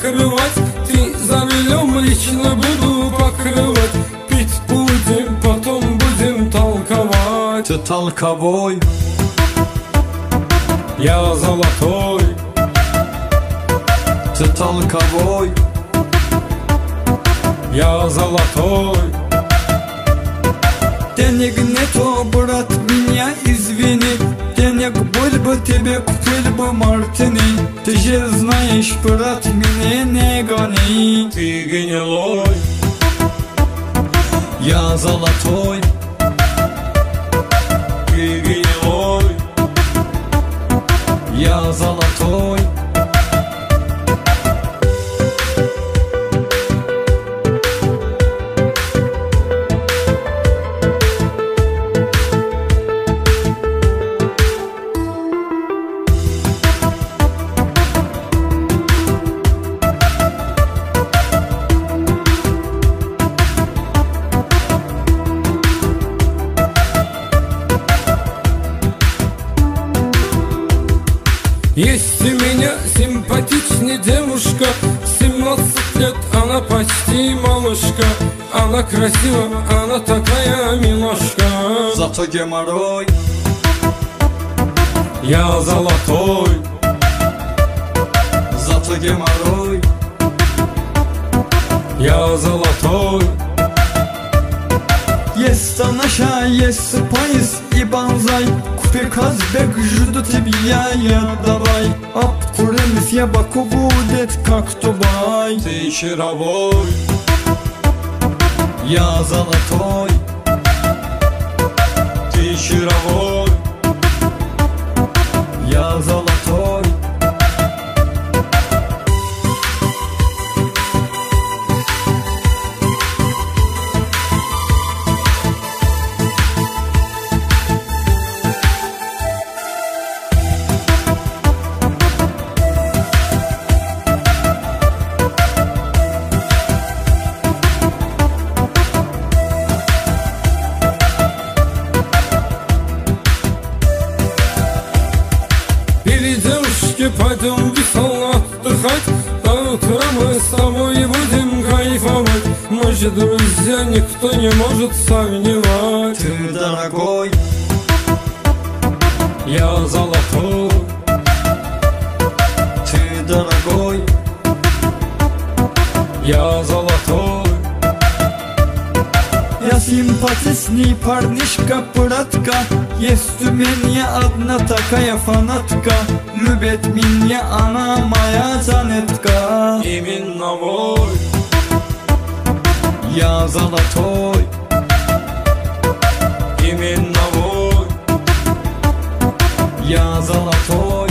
покрывать. Ты за рулем лично буду покрывать. Пить будем, потом будем толковать. Ты толковой, я золотой. ты толковой, я золотой. денег нету, брат, меня извини. Денег был бы, тебе купил бы мартини. Ты же знаешь, брат, меня не гони. Ты гнилой, Я золотой, ты гнилой. я золотой. Есть у меня симпатичная девушка, 17 лет, она почти малышка. Она красива, она такая милашка. Зато геморрой, Я золотой, зато геморрой. я золотой. Есть наша, есть пояс и банзай. Купи Казбек, жду тебя я, давай. Обкурим я, Баку будет как Дубай. Ты чаровой, Я золотой, ты чаровой. я золотой. Пойдем весело отдыхать. До утра мы с тобой будем кайфовать. Мы же друзья, никто не может сомневать. Ты дорогой, Я золотой, ты дорогой, я золотой. я симпатичный парнишка, братка. Есть у меня одна такая фанатка. Любит меня она, моя занятка. Именно мой, Я золотой, именно мой. я золотой.